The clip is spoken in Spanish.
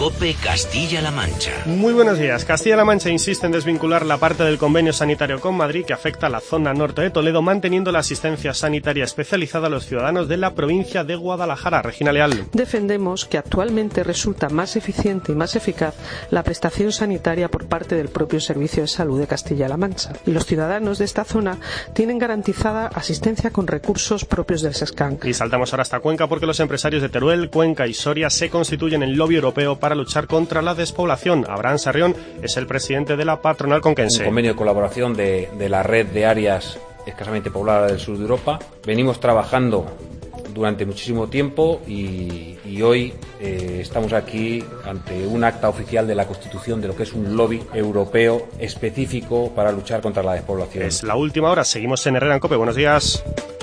COPE Castilla-La Mancha. Muy buenos días. Castilla-La Mancha insiste en desvincular la parte del convenio sanitario con Madrid que afecta a la zona norte de Toledo, manteniendo la asistencia sanitaria especializada a los ciudadanos de la provincia de Guadalajara. Regina Leal. Defendemos que actualmente resulta más eficiente y más eficaz la prestación sanitaria por parte del propio Servicio de Salud de Castilla-La Mancha. Y los ciudadanos de esta zona tienen garantizada asistencia con recursos propios del SESCAN. Y saltamos ahora hasta Cuenca porque los empresarios de Teruel, Cuenca y Soria se constituyen en lobby europeo para luchar contra la despoblación. Abraham Sarrión es el presidente de la patronal conquense. Un convenio de colaboración de la red de áreas escasamente pobladas del sur de Europa. Venimos trabajando durante muchísimo tiempo y hoy estamos aquí ante un acta oficial de la constitución de lo que es un lobby europeo específico para luchar contra la despoblación. Es la última hora, seguimos en Herrera en COPE. Buenos días.